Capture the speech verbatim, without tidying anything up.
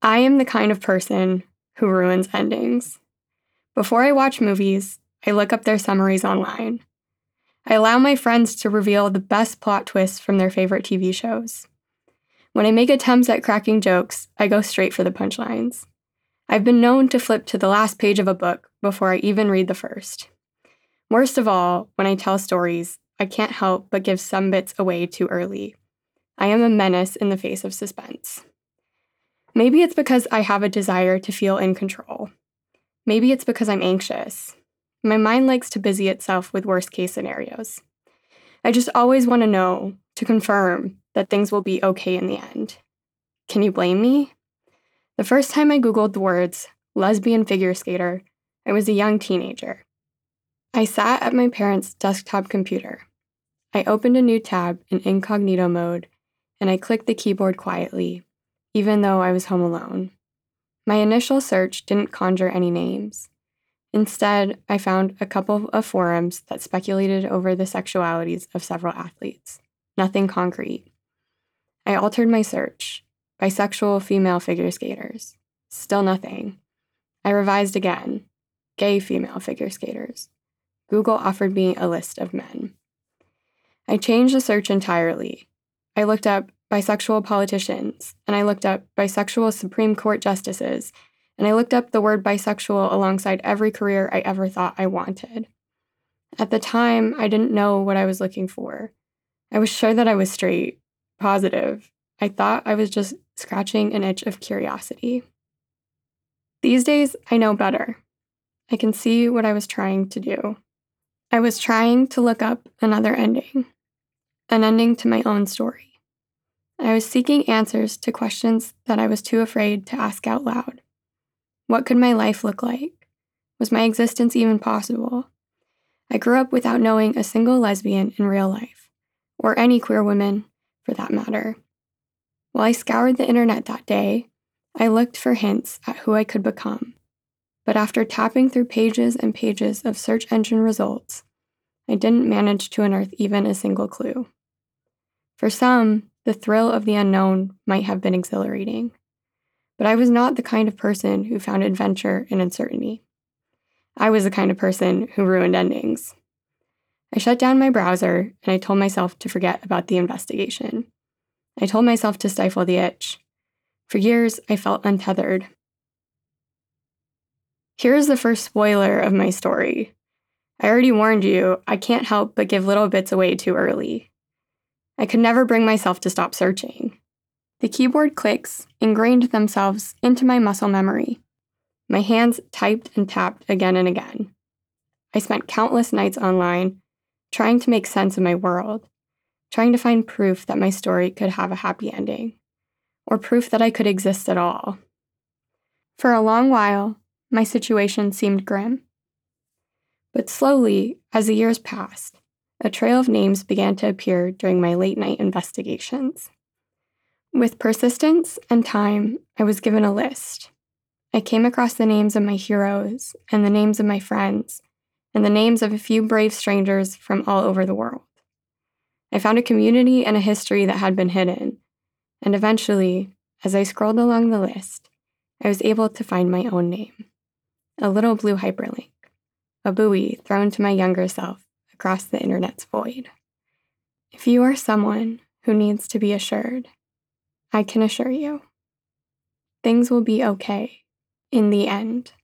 I am the kind of person who ruins endings. Before I watch movies, I look up their summaries online. I allow my friends to reveal the best plot twists from their favorite T V shows. When I make attempts at cracking jokes, I go straight for the punchlines. I've been known to flip to the last page of a book before I even read the first. Worst of all, when I tell stories, I can't help but give some bits away too early. I am a menace in the face of suspense. Maybe it's because I have a desire to feel in control. Maybe it's because I'm anxious. My mind likes to busy itself with worst-case scenarios. I just always want to know, to confirm, that things will be okay in the end. Can you blame me? The first time I Googled the words lesbian figure skater, I was a young teenager. I sat at my parents' desktop computer. I opened a new tab in incognito mode, and I clicked the keyboard quietly, even though I was home alone. My initial search didn't conjure any names. Instead, I found a couple of forums that speculated over the sexualities of several athletes. Nothing concrete. I altered my search. Bisexual female figure skaters. Still nothing. I revised again. Gay female figure skaters. Google offered me a list of men. I changed the search entirely. I looked up bisexual politicians, and I looked up bisexual Supreme Court justices, and I looked up the word bisexual alongside every career I ever thought I wanted. At the time, I didn't know what I was looking for. I was sure that I was straight, positive. I thought I was just scratching an itch of curiosity. These days, I know better. I can see what I was trying to do. I was trying to look up another ending, an ending to my own story. I was seeking answers to questions that I was too afraid to ask out loud. What could my life look like? Was my existence even possible? I grew up without knowing a single lesbian in real life, or any queer woman, for that matter. While I scoured the internet that day, I looked for hints at who I could become. But after tapping through pages and pages of search engine results, I didn't manage to unearth even a single clue. For some, the thrill of the unknown might have been exhilarating, but I was not the kind of person who found adventure in uncertainty. I was the kind of person who ruined endings. I shut down my browser and I told myself to forget about the investigation. I told myself to stifle the itch. For years, I felt untethered. Here's the first spoiler of my story. I already warned you, I can't help but give little bits away too early. I could never bring myself to stop searching. The keyboard clicks ingrained themselves into my muscle memory. My hands typed and tapped again and again. I spent countless nights online, trying to make sense of my world, trying to find proof that my story could have a happy ending, or proof that I could exist at all. For a long while, my situation seemed grim. But slowly, as the years passed, a trail of names began to appear during my late-night investigations. With persistence and time, I was given a list. I came across the names of my heroes and the names of my friends and the names of a few brave strangers from all over the world. I found a community and a history that had been hidden, and eventually, as I scrolled along the list, I was able to find my own name. A little blue hyperlink, a buoy thrown to my younger self across the internet's void. If you are someone who needs to be assured, I can assure you, things will be okay in the end.